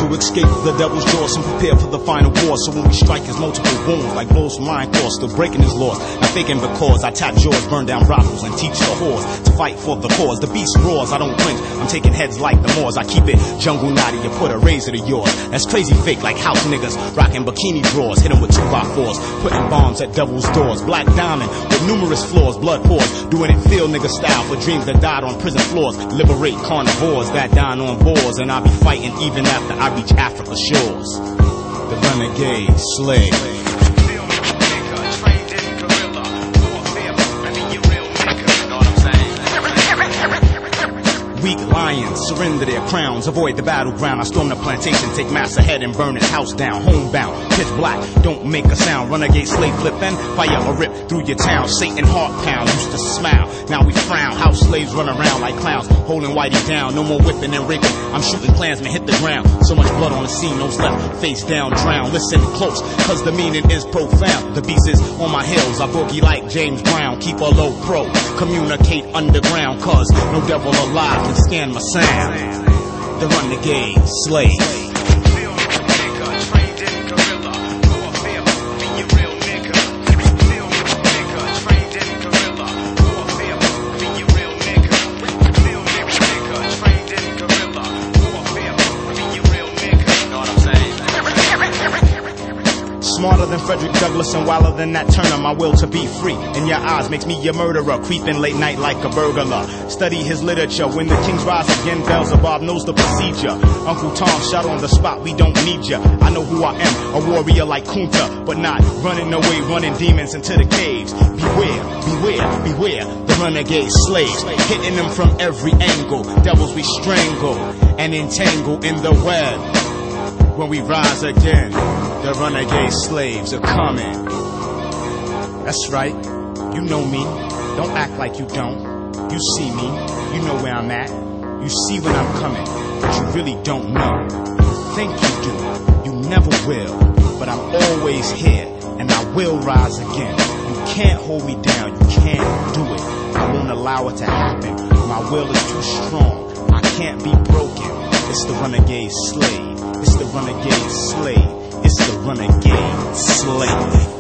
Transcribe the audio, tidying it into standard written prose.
to escape the devil's jaws and prepare for the final war. So when we strike his multiple wounds like blows from iron claws, still breaking his laws. Not faking because I tap jaws, burn down brothels, and teach the whores to fight for the cause. The beast roars, I don't flinch. I'm taking heads like the Moors. I keep it jungle naughty, you put a razor to yours. That's crazy fake like house niggas rocking bikini drawers, hit 'em with 2x4s, putting bombs at devil's doors. Black diamond with numerous flaws, blood pours, doing it field nigga style for dreams that died on prison floors. Liberate carnivores that dine on boars, and I'll be fighting even after I reach Africa's shores. The renegade slave. Weak lions surrender their crowns, avoid the battleground. I storm the plantation, take mass ahead and burn his house down. Homebound, pitch black, don't make a sound. Renegade slave flip and fire a rip through your town. Satan heart pound, used to smile, now we frown. House slaves run around like clowns, holding whitey down. No more whipping and raping, I'm shooting Klansmen hit the ground. So much blood on the scene, nose left, face down, drown. Listen close, cause the meaning is profound. The beast is on my heels, I boogie like James Brown. Keep a low pro, communicate underground, cause no devil alive can scan my sound. The renegade slave. Smarter than Frederick Douglass and wilder than Nat Turner. My will to be free in your eyes makes me a murderer, creeping late night like a burglar. Study his literature. When the kings rise again, Beelzebub knows the procedure. Uncle Tom shot on the spot, we don't need ya. I know who I am, a warrior like Kunta, but not running away, running demons into the caves. Beware, beware, beware, the renegade slaves, hitting them from every angle. Devils we strangle and entangle in the web. When we rise again, the renegade slaves are coming. That's right, you know me, don't act like you don't. You see me, you know where I'm at. You see when I'm coming, but you really don't know. You think you do, you never will. But I'm always here, and I will rise again. You can't hold me down, you can't do it. I won't allow it to happen, my will is too strong. I can't be broken, it's the renegade slave. It's the renegade slave. It's the renegade slave.